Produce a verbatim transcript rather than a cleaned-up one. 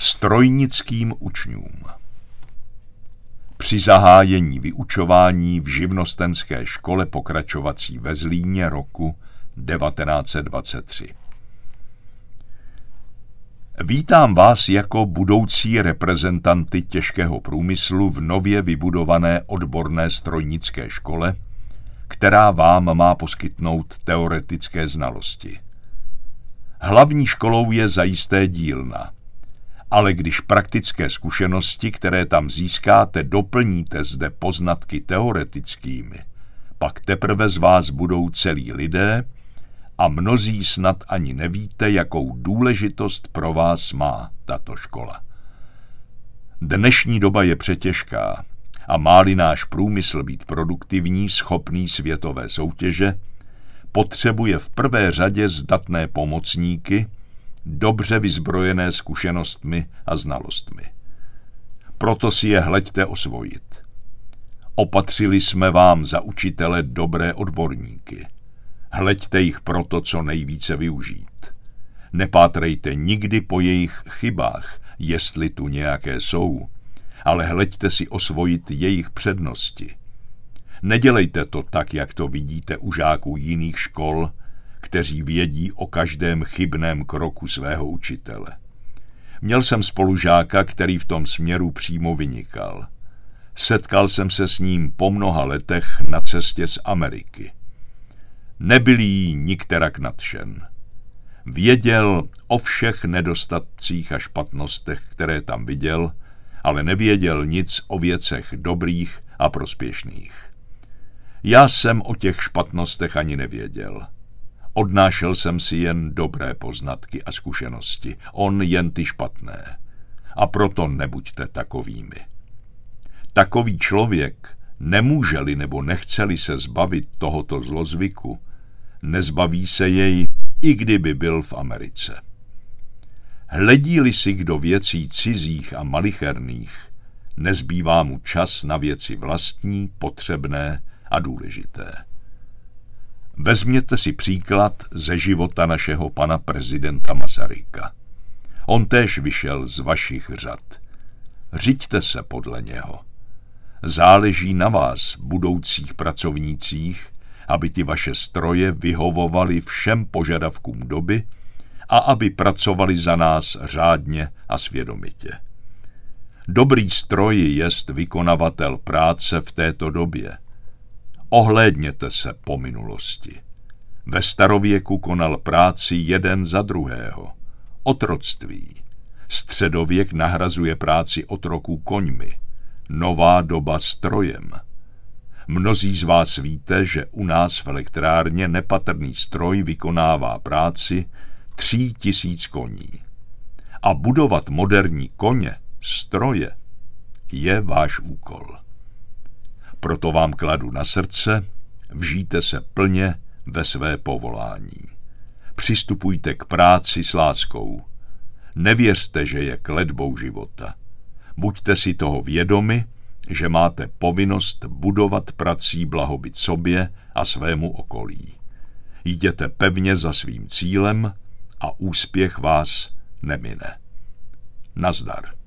Strojnickým učňům. Při zahájení vyučování v živnostenské škole pokračovací ve Zlíně roku devatenáct set dvacet tři. Vítám vás jako budoucí reprezentanty těžkého průmyslu v nově vybudované odborné strojnické škole, která vám má poskytnout teoretické znalosti. Hlavní školou je zajisté dílna, ale když praktické zkušenosti, které tam získáte, doplníte zde poznatky teoretickými, pak teprve z vás budou celí lidé a mnozí snad ani nevíte, jakou důležitost pro vás má tato škola. Dnešní doba je přetěžká a má-li náš průmysl být produktivní, schopný světové soutěže, potřebuje v prvé řadě zdatné pomocníky, dobře vyzbrojené zkušenostmi a znalostmi. Proto si je hleďte osvojit. Opatřili jsme vám za učitele dobré odborníky. Hleďte jich proto co nejvíce využít. Nepátrejte nikdy po jejich chybách, jestli tu nějaké jsou, ale hleďte si osvojit jejich přednosti. Nedělejte to tak, jak to vidíte u žáků jiných škol, kteří vědí o každém chybném kroku svého učitele. Měl jsem spolužáka, který v tom směru přímo vynikal. Setkal jsem se s ním po mnoha letech na cestě z Ameriky. Nebyl jí nikterak nadšen. Věděl o všech nedostatcích a špatnostech, které tam viděl, ale nevěděl nic o věcech dobrých a prospěšných. Já jsem o těch špatnostech ani nevěděl. Odnášel jsem si jen dobré poznatky a zkušenosti, on jen ty špatné. A proto nebuďte takovými. Takový člověk, nemůže-li nebo nechce-li se zbavit tohoto zlozvyku, nezbaví se jej, i kdyby byl v Americe. Hledí-li si kdo věcí cizích a malicherných, nezbývá mu čas na věci vlastní, potřebné a důležité. Vezměte si příklad ze života našeho pana prezidenta Masaryka. On též vyšel z vašich řad. Řiďte se podle něho. Záleží na vás, budoucích pracovnících, aby ty vaše stroje vyhovovaly všem požadavkům doby a aby pracovali za nás řádně a svědomitě. Dobrý stroj jest vykonavatel práce v této době. Ohlédněte se po minulosti. Ve starověku konal práci jeden za druhého. Otroctví. Středověk nahrazuje práci otroků koňmi. Nová doba strojem. Mnozí z vás víte, že u nás v elektrárně nepatrný stroj vykonává práci tří tisíc koní. A budovat moderní koně, stroje, je váš úkol. Proto vám kladu na srdce, vžijte se plně ve své povolání. Přistupujte k práci s láskou. Nevěřte, že je kletbou života. Buďte si toho vědomi, že máte povinnost budovat prací blahobyt sobě a svému okolí. Jděte pevně za svým cílem a úspěch vás nemine. Nazdar.